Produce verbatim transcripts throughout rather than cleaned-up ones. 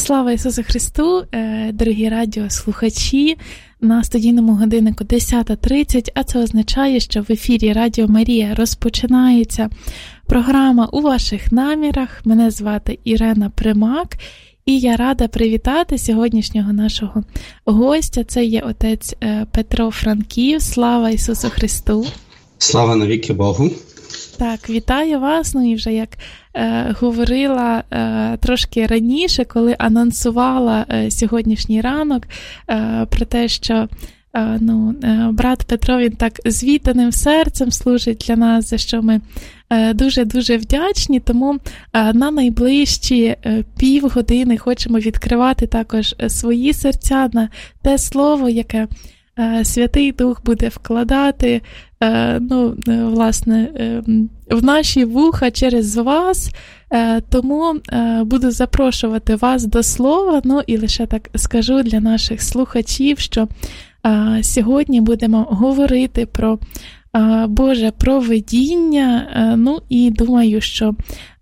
Слава Ісусу Христу, дорогі радіослухачі! На студійному годиннику десята тридцять, а це означає, що в ефірі Радіо Марія розпочинається програма «У ваших намірах». Мене звати Ірена Примак, і я рада привітати сьогоднішнього нашого гостя. Це є отець Петро Франків. Слава Ісусу Христу! Слава навіки Богу! Так, вітаю вас. Ну і вже як е, говорила е, трошки раніше, коли анонсувала е, сьогоднішній ранок е, про те, що е, ну, е, брат Петро, він так з відданим серцем служить для нас, за що ми е, дуже-дуже вдячні. Тому е, на найближчі е, півгодини хочемо відкривати також свої серця на те слово, яке Святий Дух буде вкладати, ну, власне, в наші вуха через вас, тому буду запрошувати вас до слова, ну і лише так скажу для наших слухачів, що сьогодні будемо говорити про Боже провидіння, ну і думаю, що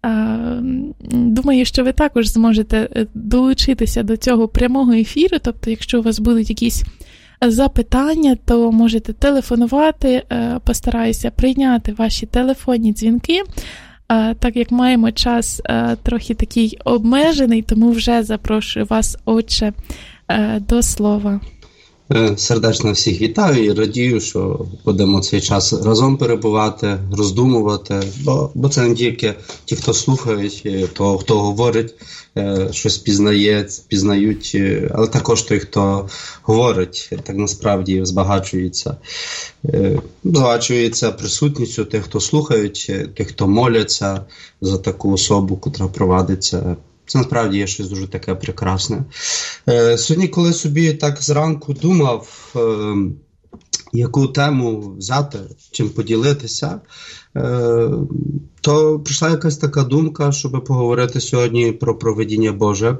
думаю, що ви також зможете долучитися до цього прямого ефіру, тобто якщо у вас будуть якісь запитання, то можете телефонувати, постараюся прийняти ваші телефонні дзвінки, так як маємо час трохи такий обмежений, тому вже запрошую вас, отче, до слова. Сердечно всіх вітаю і радію, що будемо цей час разом перебувати, роздумувати, бо, бо це не тільки ті, хто слухають, то, хто говорить, щось пізнає, пізнають, але також той, хто говорить, так насправді збагачується. Збагачується присутністю тих, хто слухають, тих, хто моляться за таку особу, котра провадиться. Це насправді є щось дуже таке прекрасне. Е, сьогодні, коли собі так зранку думав, е, яку тему взяти, чим поділитися, е, то прийшла якась така думка, щоб поговорити сьогодні про провидіння Боже.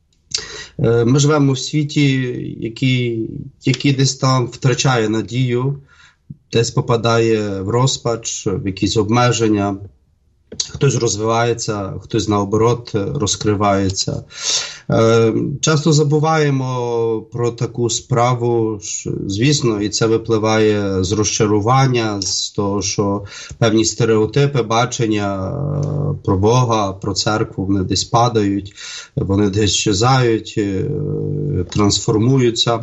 Е, ми живемо в світі, який, який десь там втрачає надію, десь попадає в розпач, в якісь обмеження. Хтось розвивається, хтось наоборот розкривається. Е, часто забуваємо про таку справу, що, звісно, і це випливає з розчарування, з того, що певні стереотипи, бачення про Бога, про церкву, вони десь падають, вони десь щезають, трансформуються.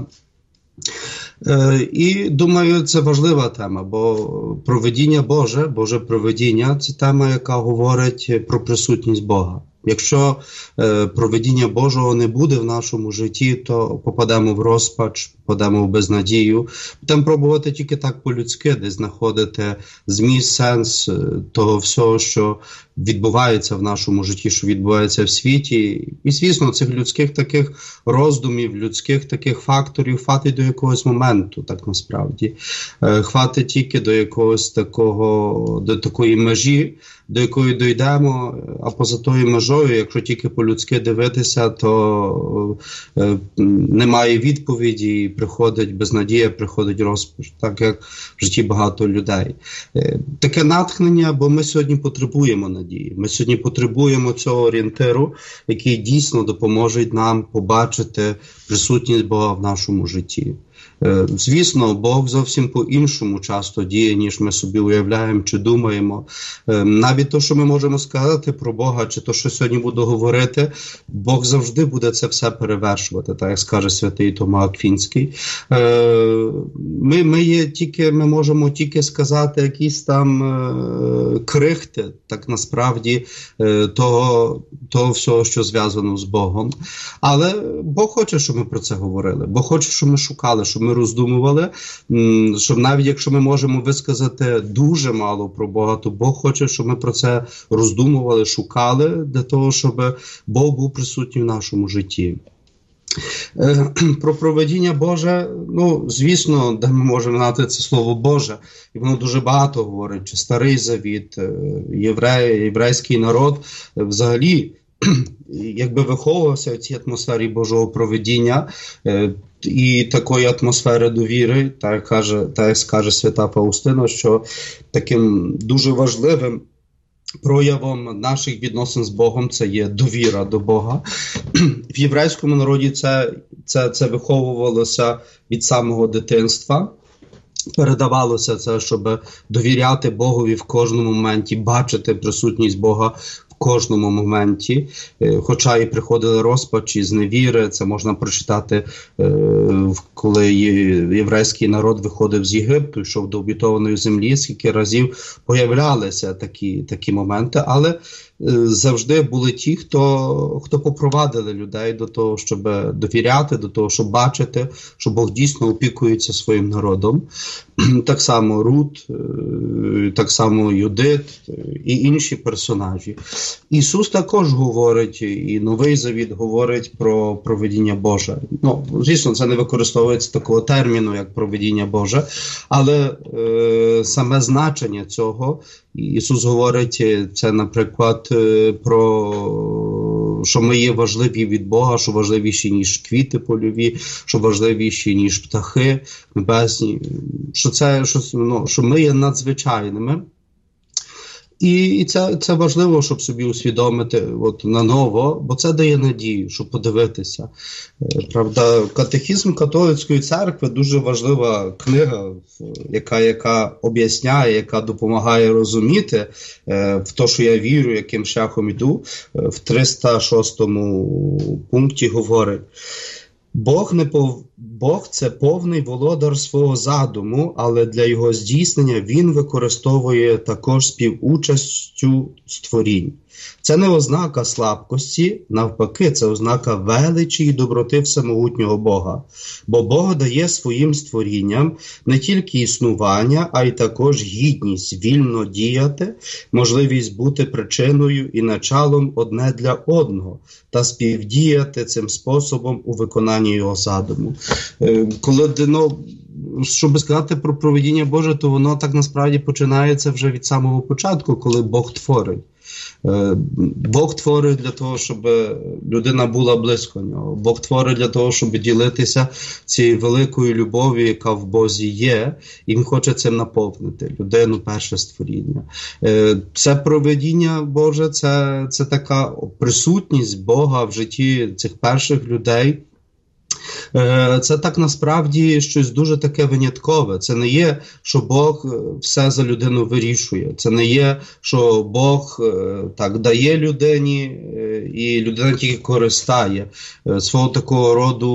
І, думаю, це важлива тема, бо провидіння Боже, Боже провидіння – це тема, яка говорить про присутність Бога. Якщо е, провидіння Божого не буде в нашому житті, то попадемо в розпач, попадемо в безнадію. Будемо пробувати тільки так по-людськи, десь знаходити зміст, сенс того всього, що відбувається в нашому житті, що відбувається в світі. І, звісно, цих людських таких роздумів, людських таких факторів хватить до якогось моменту, так насправді. Е, хватить тільки до якогось такого, до такої межі, до якої дійдемо, а поза тою межою, якщо тільки по-людськи дивитися, то е, немає відповіді, приходить безнадія, приходить розпач, так як в житті багато людей. Е, таке натхнення, бо ми сьогодні потребуємо надії. Ми сьогодні потребуємо цього орієнтиру, який дійсно допоможе нам побачити присутність Бога в нашому житті. Звісно, Бог зовсім по-іншому часто діє, ніж ми собі уявляємо чи думаємо. Навіть те, що ми можемо сказати про Бога, чи то, що сьогодні буду говорити, Бог завжди буде це все перевершувати, так як скаже святий Тома Аквінський. Ми, ми, є тільки, ми можемо тільки сказати якісь там крихти, так насправді, того, того всього, що зв'язано з Богом. Але Бог хоче, щоб ми про це говорили. Бог хоче, щоб ми шукали, щоб ми роздумували, щоб навіть якщо ми можемо висказати дуже мало про Бога, то Бог хоче, щоб ми про це роздумували, шукали, для того, щоб Бог був присутній в нашому житті. Про провидіння Боже, ну, звісно, де ми можемо знати це слово Боже, і воно дуже багато говорить, чи Старий Завіт, євреї, єврейський народ, взагалі, якби виховувався в цій атмосфері Божого провидіння і такої атмосфери довіри, так каже, так скаже свята Фаустина, що таким дуже важливим проявом наших відносин з Богом це є довіра до Бога. В єврейському народі це, це, це виховувалося від самого дитинства. Передавалося це, щоб довіряти Богові в кожному моменті, бачити присутність Бога в кожному моменті. Хоча і приходили розпачі з невіри, це можна прочитати, коли єврейський народ виходив з Єгипту, йшов до обітованої землі, скільки разів появлялися такі, такі моменти, але завжди були ті, хто, хто попровадили людей до того, щоб довіряти, до того, щоб бачити, що Бог дійсно опікується своїм народом. Так само Рут, так само Юдит і інші персонажі. Ісус також говорить, і Новий Завіт говорить про провидіння Боже. Ну, звісно, це не використовується такого терміну, як провидіння Боже, але е, саме значення цього, Ісус говорить, це, наприклад, про, що ми є важливі від Бога, що важливіші, ніж квіти польові, що важливіші, ніж птахи небесні, що, це, що, ну, що ми є надзвичайними. І, і це, це важливо, щоб собі усвідомити от, наново, бо це дає надію, щоб подивитися. Правда, катехізм католицької церкви дуже важлива книга, яка, яка об'ясняє, яка допомагає розуміти е, в те, що я вірю, яким шляхом іду. В триста шостому пункті говорить: Бог не пов... Бог – це повний володар свого задуму, але для його здійснення він використовує також співучастю створінь. Це не ознака слабкості, навпаки, це ознака величі і доброти всемогутнього Бога. Бо Бог дає своїм створінням не тільки існування, а й також гідність вільно діяти, можливість бути причиною і началом одне для одного та співдіяти цим способом у виконанні його задуму. Коли, ну, щоб сказати про провидіння Боже, то воно так насправді починається вже від самого початку, коли Бог творить. Бог творить для того, щоб людина була близько нього. Бог творить для того, щоб ділитися цією великою любов'ю, яка в Бозі є, і він хоче цим наповнити людину, перше створіння. Це провидіння Боже, це, це така присутність Бога в житті цих перших людей. Це так насправді щось дуже таке виняткове. Це не є, що Бог все за людину вирішує. Це не є, що Бог так дає людині і людина тільки користає. Свого такого роду,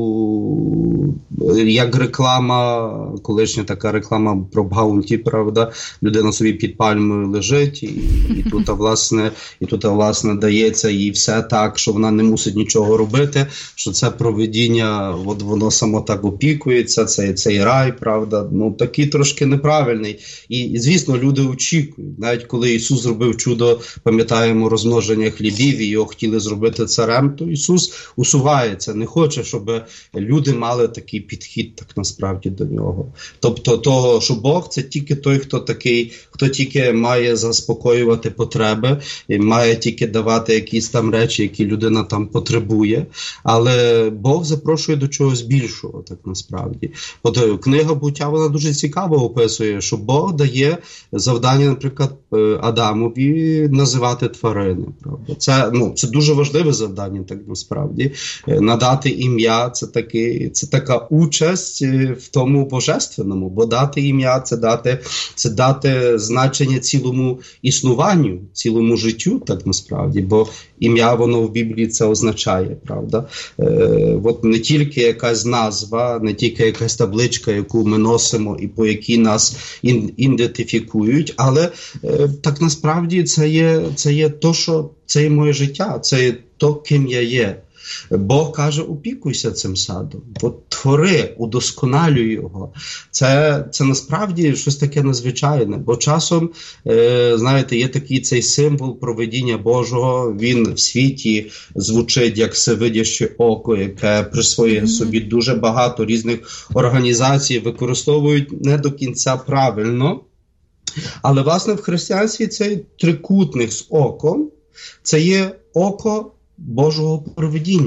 як реклама, колишня така реклама про Баунті, правда, людина собі під пальмою лежить і, і тут, власне, і тут, власне, дається їй все так, що вона не мусить нічого робити, що це провидіння, от воно само так опікується, цей, цей рай, правда, ну такий трошки неправильний. І, і, звісно, люди очікують. Навіть коли Ісус зробив чудо, пам'ятаємо, розмноження хлібів, і його хотіли зробити царем, то Ісус усувається, не хоче, щоб люди мали такий підхід, так насправді, до нього. Тобто того, що Бог – це тільки той, хто такий, хто тільки має заспокоювати потреби, і має тільки давати якісь там речі, які людина там потребує, але Бог запрошує до чогось більшого, так насправді. От книга «Буття», вона дуже цікаво описує, що Бог дає завдання, наприклад, Адамові називати тварини. Правда? Це, ну, це дуже важливе завдання, так насправді. Надати ім'я – це, таки, це така участь в тому божественному, бо дати ім'я – це дати, це дати значення цілому існуванню, цілому життю, так насправді, бо ім'я, воно в Біблії це означає, правда? Е, от не тільки якась назва, не тільки якась табличка, яку ми носимо і по якій нас ін, ідентифікують, але е, так насправді це є, це є то, що це є моє життя, це є то, ким я є. Бог каже, опікуйся цим садом, бо твори, удосконалюй його. Це, це насправді щось таке надзвичайне, бо часом, е, знаєте, є такий цей символ провидіння Божого, він в світі звучить як всевидяще око, яке присвоює собі дуже багато різних організацій, використовують не до кінця правильно. Але, власне, в християнстві цей трикутник з оком, це є око Божого провидіння.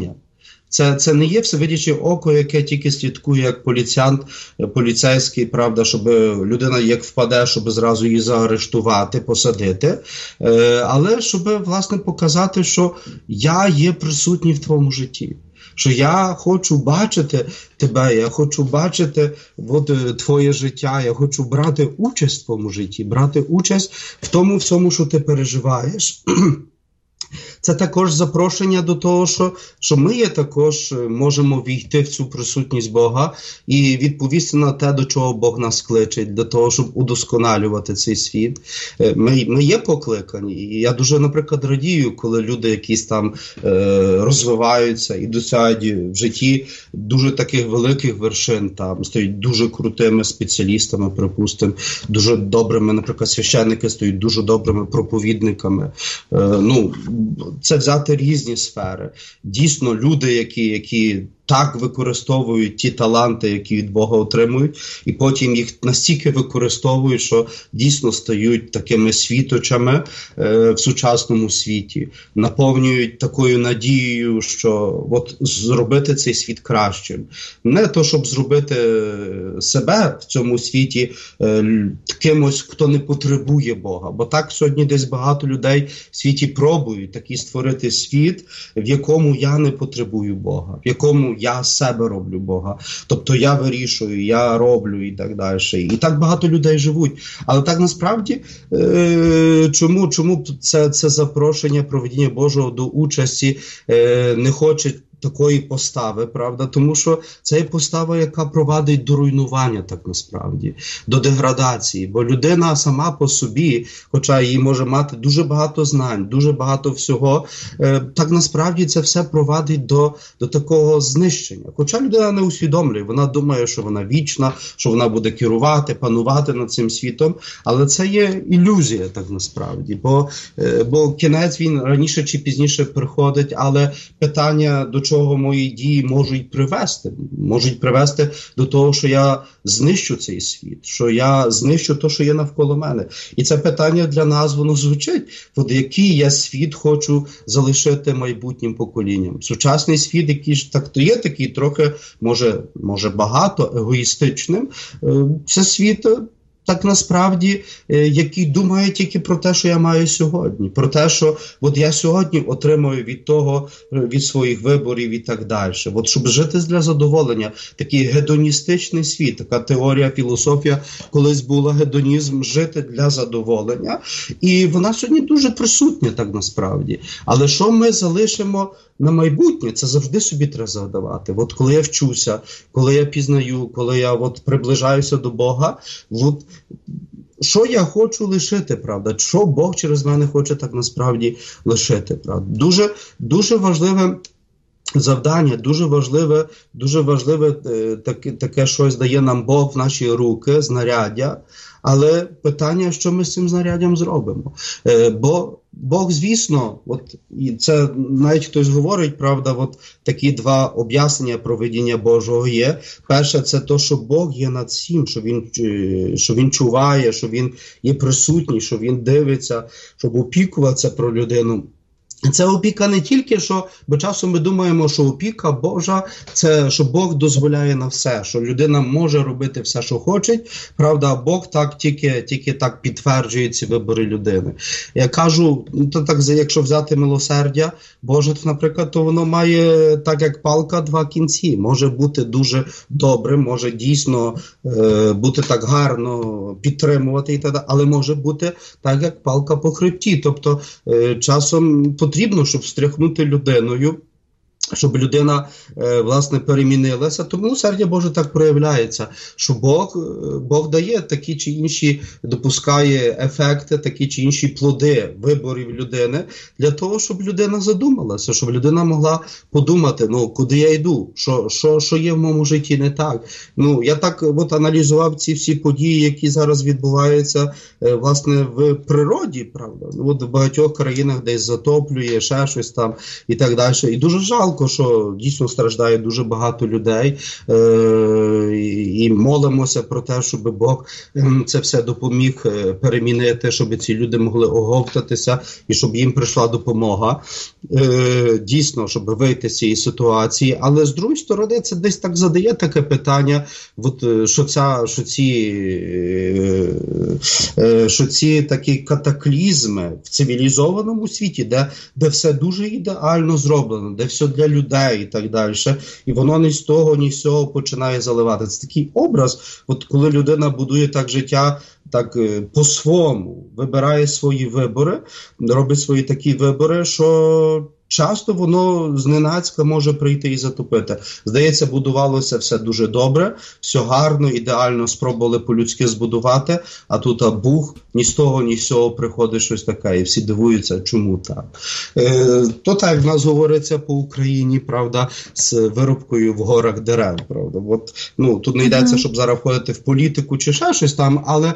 Це, це не є всевидяче око, яке тільки слідкує як поліціант, поліцейський, правда, щоб людина як впаде, щоб зразу її заарештувати, посадити, але щоб, власне, показати, що я є присутній в твоєму житті. Що я хочу бачити тебе, я хочу бачити от, твоє життя, я хочу брати участь в твоєму житті, брати участь в тому всьому, що ти переживаєш. Це також запрошення до того, що, що ми є також можемо війти в цю присутність Бога і відповісти на те, до чого Бог нас кличе, для того, щоб удосконалювати цей світ. Ми, ми є покликані. І я дуже, наприклад, радію, коли люди якісь там е, розвиваються і досягають в житті дуже таких великих вершин, там стають дуже крутими спеціалістами, припустимо, дуже добрими, наприклад, священники стають дуже добрими проповідниками. Е, ну, це взяти різні сфери. Дійсно, люди, які, які так використовують ті таланти, які від Бога отримують, і потім їх настільки використовують, що дійсно стають такими світочами е, в сучасному світі, наповнюють такою надією, що от зробити цей світ кращим. Не то, щоб зробити себе в цьому світі е, кимось, хто не потребує Бога, бо так сьогодні десь багато людей в світі пробують такий створити світ, в якому я не потребую Бога, в якому я себе роблю Бога. Тобто я вирішую, я роблю і так далі. І так багато людей живуть. Але так насправді, е- чому, чому це, це запрошення проведення Божого до участі е- не хоче такої постави, правда? Тому що це є постава, яка провадить до руйнування, так насправді, до деградації. Бо людина сама по собі, хоча їй може мати дуже багато знань, дуже багато всього, е, так насправді це все провадить до, до такого знищення. Хоча людина не усвідомлює, вона думає, що вона вічна, що вона буде керувати, панувати над цим світом, але це є ілюзія, так насправді. Бо, е, бо кінець він раніше чи пізніше приходить, але питання, до чого мої дії можуть привести. Можуть привести до того, що я знищу цей світ, що я знищу те, що є навколо мене. І це питання для нас, воно звучить. От який я світ хочу залишити майбутнім поколінням. Сучасний світ, який ж так то є, такий трохи, може, може багато, егоїстичним. Це світ, так насправді, який думає тільки про те, що я маю сьогодні. Про те, що от я сьогодні отримую від того, від своїх виборів і так далі. От щоб жити для задоволення. Такий гедоністичний світ, така теорія, філософія колись була, гедонізм, жити для задоволення. І вона сьогодні дуже присутня, так насправді. Але що ми залишимо на майбутнє, це завжди собі треба задавати. От коли я вчуся, коли я пізнаю, коли я от приближаюся до Бога, от що я хочу лишити, правда? Що Бог через мене хоче так насправді лишити, правда? Дуже, дуже важливе завдання, дуже важливе, дуже важливе е, таке, таке щось дає нам Бог в наші руки, знаряддя, але питання, що ми з цим знаряддям зробимо. Е, бо Бог, звісно, от, і це навіть хтось говорить, правда, от такі два об'яснення провидіння Божого є. Перше, це те, що Бог є над всім, що він, що він чуває, що він є присутній, що він дивиться, щоб опікуватися про людину. Це опіка не тільки, що, бо часом ми думаємо, що опіка Божа, це, що Бог дозволяє на все, що людина може робити все, що хоче, правда, а Бог так тільки, тільки так підтверджує ці вибори людини. Я кажу, то так, якщо взяти милосердя Боже, то, наприклад, то воно має, так як палка, два кінці. Може бути дуже добре, може дійсно е, бути так гарно підтримувати і так далі, але може бути так, як палка по хребті. Тобто, е, часом потрібно, щоб встряхнути людиною, щоб людина, е, власне, перемінилася. Тому милосердя Боже так проявляється, що Бог, Бог дає такі чи інші, допускає ефекти, такі чи інші плоди виборів людини, для того, щоб людина задумалася, щоб людина могла подумати, ну, куди я йду, що, що, що є в моєму житті не так. Ну, я так от аналізував ці всі події, які зараз відбуваються, е, власне, в природі, правда. От в багатьох країнах десь затоплює, ще щось там і так далі. І дуже жалко, жалко, що дійсно страждає дуже багато людей, е, і молимося про те, щоб Бог це все допоміг перемінити, щоб ці люди могли оговтатися і щоб їм прийшла допомога, е, дійсно, щоб вийти з цієї ситуації. Але з другої сторони, це десь так задає таке питання, от, що, ця, що, ці, е, що ці такі катаклізми в цивілізованому світі, де, де все дуже ідеально зроблено, де все для людей і так далі, і воно ні з того, ні з цього починає заливати. Це такий образ, от коли людина будує так життя, так по-своєму, вибирає свої вибори, робить свої такі вибори, що часто воно зненацька може прийти і затопити. Здається, будувалося все дуже добре, все гарно, ідеально спробували по-людськи збудувати, а тут а бух, ні з того, ні з цього приходить щось таке, і всі дивуються, чому так. Е, то так, в нас говориться по Україні, правда, з вирубкою в горах дерев, правда. От, ну, тут не йдеться, щоб зараз входити в політику чи ще щось там, але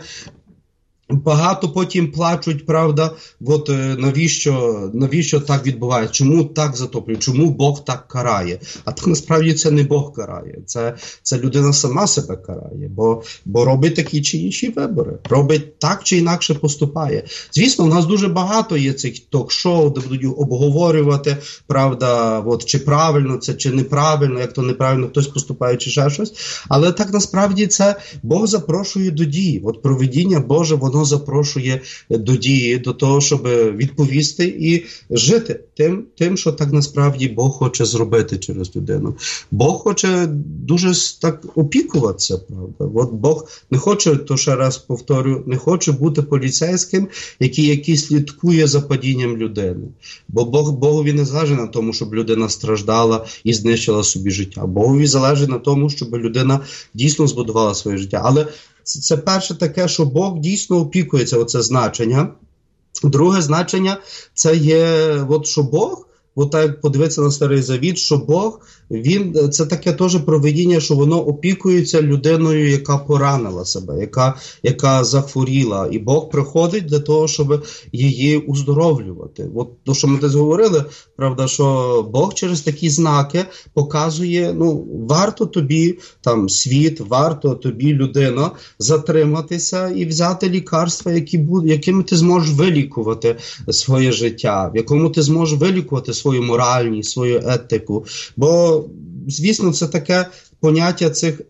багато потім плачуть, правда, от навіщо, навіщо так відбувається, чому так затоплюють, чому Бог так карає. А так насправді це не Бог карає, це, це людина сама себе карає, бо, бо робить такі чи інші вибори, робить так чи інакше поступає. Звісно, у нас дуже багато є цих ток-шоу, де будуть обговорювати, правда, от, чи правильно це, чи неправильно, як то неправильно хтось поступає, чи ще щось. Але так насправді це Бог запрошує до дії. От провидіння Боже, воно запрошує до дії, до того, щоб відповісти і жити тим, тим, що так насправді Бог хоче зробити через людину. Бог хоче дуже так опікуватися, правда. От Бог не хоче, то ще раз повторю, не хоче бути поліцейським, який, який слідкує за падінням людини. Бо Бог, Богові не залежить на тому, щоб людина страждала і знищила собі життя. Богові залежить на тому, щоб людина дійсно збудувала своє життя. Але це перше таке, що Бог дійсно опікується, оце значення. Друге значення – це є, от що Бог, от так подивитися на Старий Завіт, що Бог, він, це таке теж провидіння, що воно опікується людиною, яка поранила себе, яка, яка захворіла. І Бог приходить для того, щоб її уздоровлювати. От то, що ми десь говорили, правда, що Бог через такі знаки показує, ну, варто тобі, там, світ, варто тобі, людина, затриматися і взяти лікарства, які буд, якими ти зможеш вилікувати своє життя, в якому ти зможеш вилікувати свою моральність, свою етику. Бо звісно, це таке поняття цих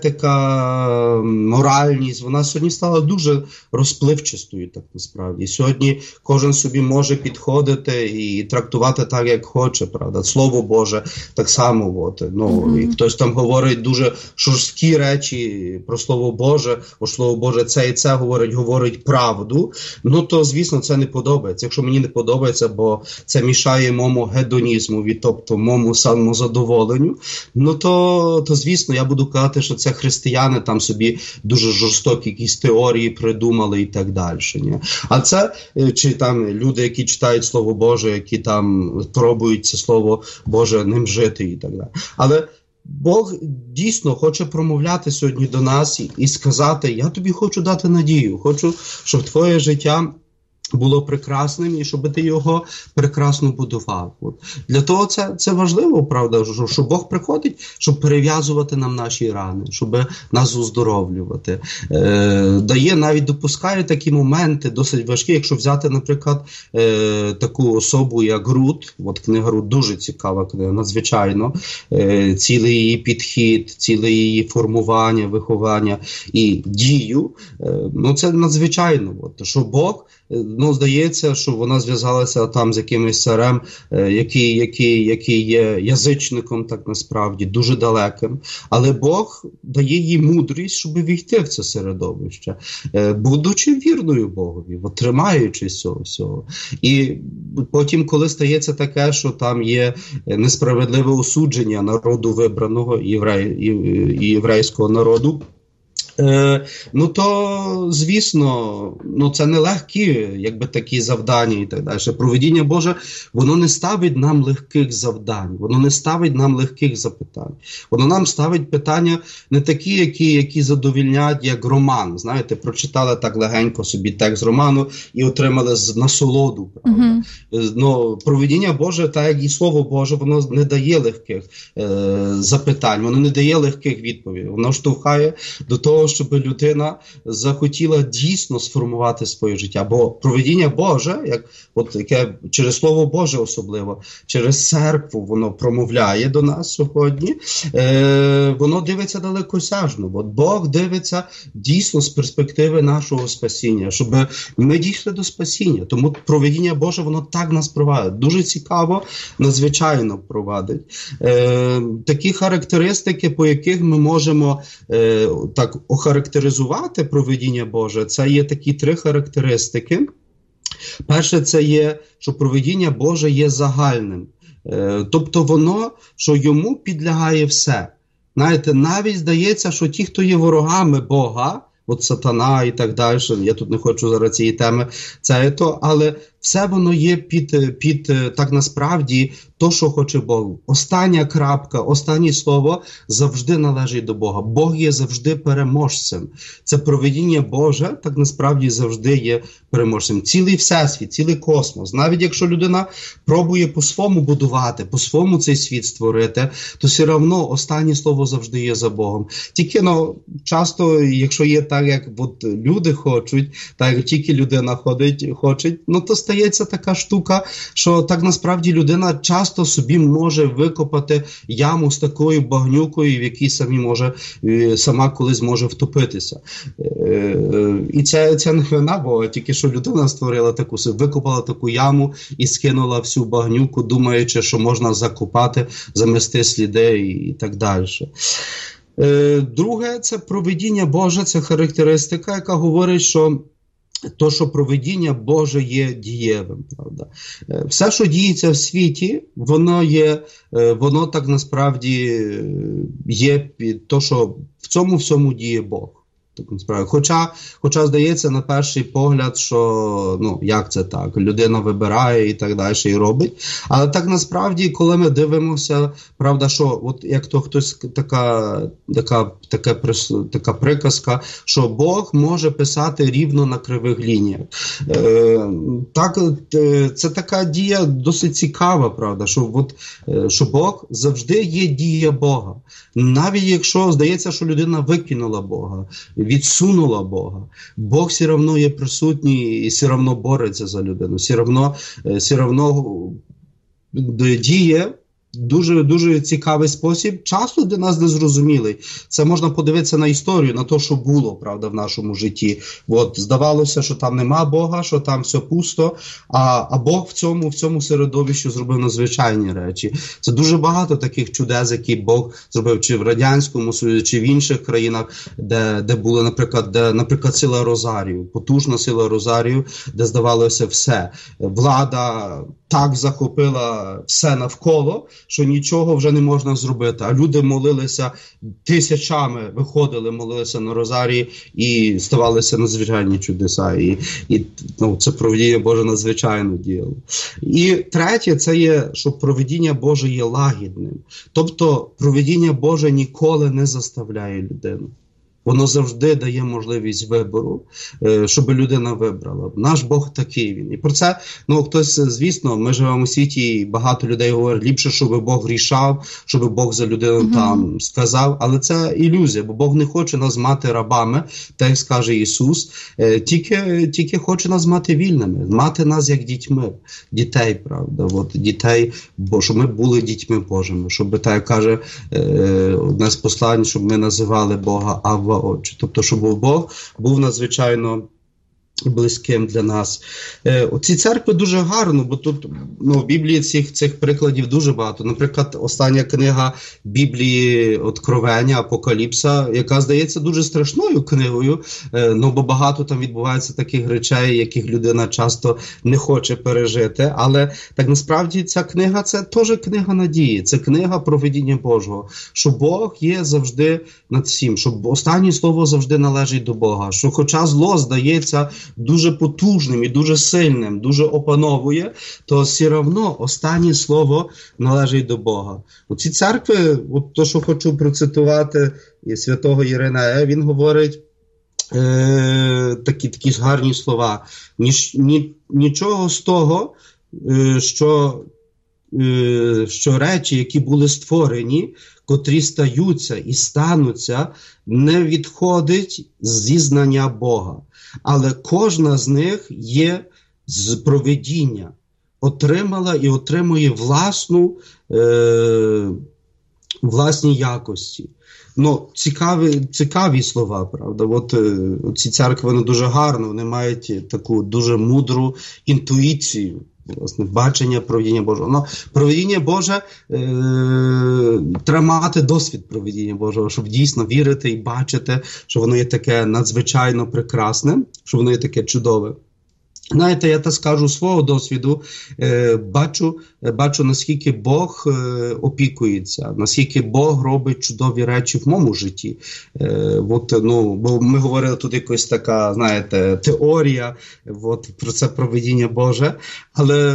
етика, моральність, вона сьогодні стала дуже розпливчастою, так насправді. Сьогодні кожен собі може підходити і трактувати так, як хоче, правда. Слово Боже так само. От, ну, mm-hmm. і хтось там говорить дуже жорсткі речі про Слово Боже, бо Слово Боже це і це говорить, говорить правду, ну то, звісно, це не подобається. Якщо мені не подобається, бо це мішає моєму гедонізму, тобто моєму самозадоволенню, ну то, то звісно, я буду казати, що це християни там собі дуже жорстокі якісь теорії придумали і так далі. Ні? А це, чи там люди, які читають Слово Боже, які там пробують це Слово Боже ним жити і так далі. Але Бог дійсно хоче промовляти сьогодні до нас і, і сказати, я тобі хочу дати надію, хочу, щоб твоє життя було прекрасним і щоб ти його прекрасно будував. От. Для того це, це важливо, правда, що, що Бог приходить, щоб перев'язувати нам наші рани, щоб нас оздоровлювати. Е, дає, навіть допускає такі моменти досить важкі, якщо взяти, наприклад, е, таку особу, як Рут, от книга Рут дуже цікава книга, надзвичайно, е, цілий її підхід, ціле її формування, виховання і дію, е, ну це надзвичайно, от, що Бог, ну, здається, що вона зв'язалася там з якимось царем, е, який, який, який є язичником, так насправді, дуже далеким. Але Бог дає їй мудрість, щоб війти в це середовище, е, будучи вірною Богові, от, тримаючись цього всього. І потім, коли стається таке, що там є несправедливе осудження народу вибраного, єврей, і єврейського народу, Е, ну то, звісно, ну це не легкі, якби такі завдання і так далі. Провидіння Боже, воно не ставить нам легких завдань, воно не ставить нам легких запитань. Воно нам ставить питання не такі, які, які задовільнять, як роман. Знаєте, прочитали так легенько собі текст роману і отримали з насолоду, правда. Uh-huh. Ну, провидіння Боже, так як і Слово Боже, воно не дає легких е, запитань, воно не дає легких відповідей. Воно штовхає до того, щоб людина захотіла дійсно сформувати своє життя. Бо провидіння Боже, як от яке через Слово Боже особливо, через церкву воно промовляє до нас сьогодні, е, воно дивиться далекосяжно. Бо Бог дивиться дійсно з перспективи нашого спасіння, щоб ми дійшли до спасіння. Тому провидіння Боже, воно так нас провадить. Дуже цікаво, надзвичайно провадить. Е, такі характеристики, по яких ми можемо е, так охарактеризувати провидіння Боже, це є такі три характеристики. Перше, це є, що провидіння Боже є загальним. Е, тобто воно, що йому підлягає все. Знаєте, навіть здається, що ті, хто є ворогами Бога, от сатана і так далі, я тут не хочу зараз цієї теми, це і то, але все воно є під, під, так насправді, то, що хоче Бог. Остання крапка, останнє слово завжди належить до Бога. Бог є завжди переможцем. Це провидіння Боже, так насправді завжди є переможцем. Цілий всесвіт, цілий космос. Навіть якщо людина пробує по-своєму будувати, по-своєму цей світ створити, то все одно останнє слово завжди є за Богом. Тільки, ну, часто, якщо є так, як от люди хочуть, так як тільки людина ходить, хоче, ну, то стається така штука, що так насправді людина часто собі може викопати яму з такою багнюкою, в якій самі може, сама колись може втопитися. І це, це не вина Бога, тільки що людина створила таку, викопала таку яму і скинула всю багнюку, думаючи, що можна закопати, замести сліди і так далі. Друге, це провидіння Боже, це характеристика, яка говорить, що то, що провидіння Боже є дієвим, правда. Все, що діється в світі, воно є, воно так насправді є то, що в цьому всьому діє Бог. Хоча, хоча здається на перший погляд, що, ну, як це так, людина вибирає і так далі, і робить. Але так насправді, коли ми дивимося, правда, що, от як то хтось, така, така, така, така приказка, що Бог може писати рівно на кривих лініях. Е, так, це така дія досить цікава, правда, що, от, що Бог завжди є дія Бога. Навіть якщо здається, що людина викинула Бога, відсунула Бога, Бог все одно є присутній і все одно бореться за людину, все одно, все одно діє дуже, дуже цікавий спосіб, часто для нас незрозумілий. Це можна подивитися на історію, на те, що було, правда, в нашому житті. От, здавалося, що там нема Бога, що там все пусто, а, а Бог в цьому, в цьому середовищі зробив надзвичайні речі. Це дуже багато таких чудес, які Бог зробив чи в Радянському Союзі, чи в інших країнах, де, де були, наприклад, де, наприклад, сила Розарію, потужна сила Розарію, де здавалося все. Влада так захопила все навколо, що нічого вже не можна зробити. А люди молилися тисячами, виходили, молилися на Розарії і ставалися надзвичайні чудеса. І, і ну, це провидіння Боже надзвичайно діяло. І третє, це є, що провидіння Боже є лагідним. Тобто провидіння Боже ніколи не заставляє людину. Воно завжди дає можливість вибору, щоб людина вибрала. Наш Бог такий він. І про це, ну, хтось, звісно, ми живемо у світі, і багато людей говорять, ліпше, щоб Бог рішав, щоб Бог за людину mm-hmm. там сказав. Але це ілюзія, бо Бог не хоче нас мати рабами, так як скаже Ісус, тільки, тільки хоче нас мати вільними, мати нас як дітьми, дітей, правда, от, дітей, бо щоб ми були дітьми Божими, щоб, так як каже одне з послань, щоб ми називали Бога Авва Отче. Тобто, щоб Бог був надзвичайно близьким для нас. Е, оці церкви дуже гарно, бо тут ну, в Біблії цих, цих прикладів дуже багато. Наприклад, остання книга Біблії Откровення, Апокаліпса, яка здається дуже страшною книгою, е, ну, бо багато там відбувається таких речей, яких людина часто не хоче пережити. Але так насправді ця книга – це теж книга надії, це книга провидіння Божого, що Бог є завжди над всім, що останнє слово завжди належить до Бога, що хоча зло здається дуже потужним і дуже сильним, дуже опановує, то все одно останнє слово належить до Бога. У ці церкви, от то, що хочу процитувати і святого Іринея, він говорить е, такі, такі гарні слова. Ніч, ні, нічого з того, е, що, е, що речі, які були створені, котрі стаються і стануться, не відходить зі знання Бога. Але кожна з них є з провидіння, отримала і отримує власну, е, власні якості. Ну, цікаві, цікаві слова, правда. От е, ці церкви, вони дуже гарно, вони мають таку дуже мудру інтуїцію. Власне, бачення провидіння Божого. Ну, провидіння Боже, е, треба мати досвід провидіння Божого, щоб дійсно вірити і бачити, що воно є таке надзвичайно прекрасне, що воно є таке чудове. Знаєте, я так скажу свого досвіду, е, бачу, бачу, наскільки Бог е, опікується, наскільки Бог робить чудові речі в моєму житті. Е, от, ну, бо ми говорили тут якась така, знаєте, теорія от, про це провидіння Боже, але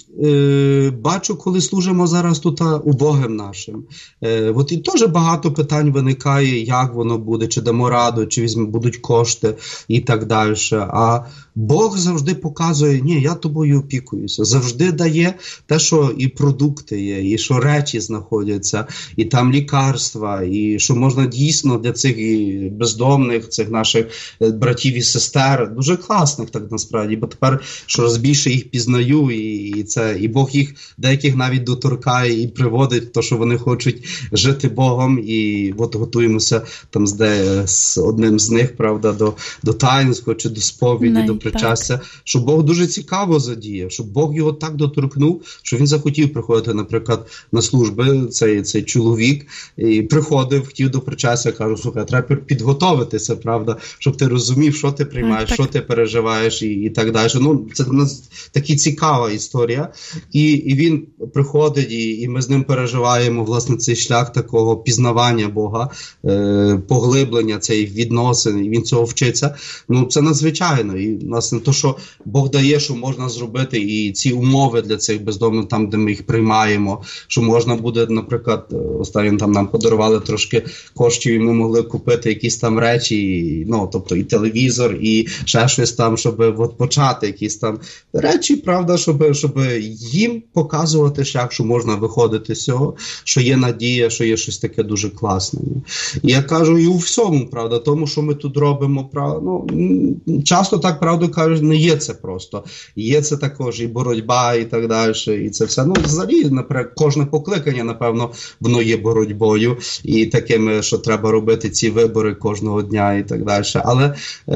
е, бачу, коли служимо зараз тут убогим нашим. Е, от і теж багато питань виникає, як воно буде, чи дамо раду, чи візьмемо, будуть кошти і так далі. А Бог завжди показує, ні, я тобою опікуюся. Завжди дає те, що і продукти є, і що речі знаходяться, і там лікарства, і що можна дійсно для цих бездомних, цих наших братів і сестер, дуже класних так насправді, бо тепер щораз більше їх пізнаю, і, і це, і Бог їх деяких навіть доторкає і приводить, то, що вони хочуть жити Богом, і от готуємося там з, де, з одним з них, правда, до, до таїнства чи до сповіді, Най, до причастя, що Бог дуже цікаво задіяв, що Бог його так доторкнув, що він захотів приходити, наприклад, на служби, цей, цей чоловік, і приходив, хотів до причастя, кажу, слухай, треба підготовитися, правда, щоб ти розумів, що ти приймаєш, так, так. що ти переживаєш і, і так далі. Ну, це така цікава історія. І, і він приходить, і, і ми з ним переживаємо, власне, цей шлях такого пізнавання Бога, е, поглиблення цих відносин, і він цього вчиться. Ну, це надзвичайно. І, власне, то, що Бог дає, що можна зробити, і ці умови для цих бездомних, там, де ми їх приймаємо, що можна буде, наприклад, останнім там нам подарували трошки коштів, і ми могли купити якісь там речі, і, ну, тобто і телевізор, і ще щось там, щоб от, почати якісь там речі, правда, щоб, щоб їм показувати шлях, що можна виходити з цього, що є надія, що є щось таке дуже класне. І я кажу, і у всьому, правда, тому, що ми тут робимо, правда, ну, часто так, правду кажуть, не є це просто. Є це також і боротьба, і так далі, і це все. Ну, взагалі, наприклад, кожне покликання, напевно, воно є боротьбою, і такими, що треба робити ці вибори кожного дня, і так далі. Але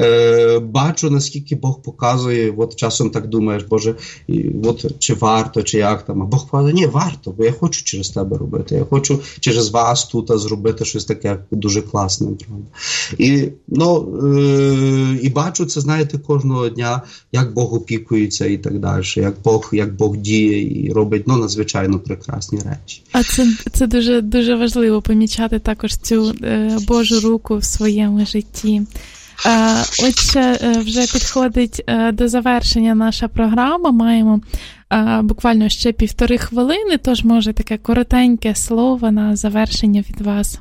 е, бачу, наскільки Бог показує, от часом так думаєш, Боже, і, от, чи варто, чи як там. А Бог каже, ні, варто, бо я хочу через тебе робити. Я хочу через вас тут зробити щось таке дуже класне. Правда? І, ну, е, і бачу це, знаєте, кожного дня, як Бог опікується і так далі, як Бог, як Бог діє і робить, ну, надзвичайно прекрасні речі. А це, це дуже, дуже важливо помічати також цю е, Божу руку в своєму житті. Е, Отже, е, вже підходить е, до завершення наша програма, маємо е, буквально ще півтори хвилини, тож, може, таке коротеньке слово на завершення від вас.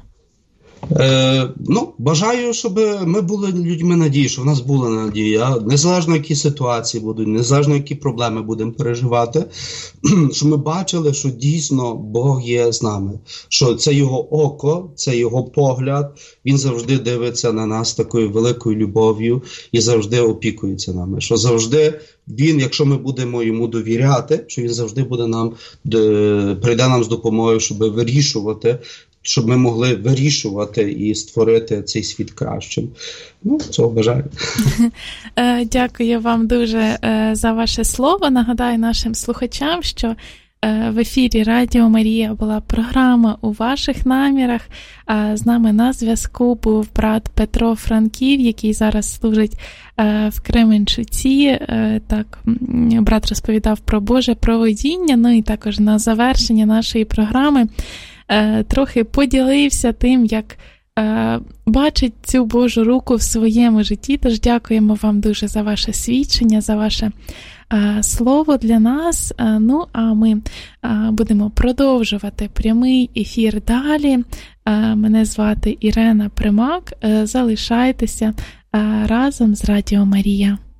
Е, ну, бажаю, щоб ми були людьми надії, щоб в нас була надія, незалежно які ситуації будуть, незалежно які проблеми будемо переживати, щоб ми бачили, що дійсно Бог є з нами, що це його око, це його погляд, він завжди дивиться на нас такою великою любов'ю і завжди опікується нами, що завжди він, якщо ми будемо йому довіряти, що він завжди буде нам, прийде нам з допомогою, щоб вирішувати щоб ми могли вирішувати і створити цей світ кращим. Ну, цього бажаю. Дякую вам дуже за ваше слово. Нагадаю нашим слухачам, що в ефірі Радіо Марія була програма «У ваших намірах». З нами на зв'язку був брат Петро Франків, який зараз служить в Кременчуці. Так, брат розповідав про Боже провидіння, ну і також на завершення нашої програми трохи поділився тим, як бачить цю Божу руку в своєму житті. Тож дякуємо вам дуже за ваше свідчення, за ваше слово для нас. Ну, а ми будемо продовжувати прямий ефір далі. Мене звати Ірена Примак. Залишайтеся разом з Радіо Марія.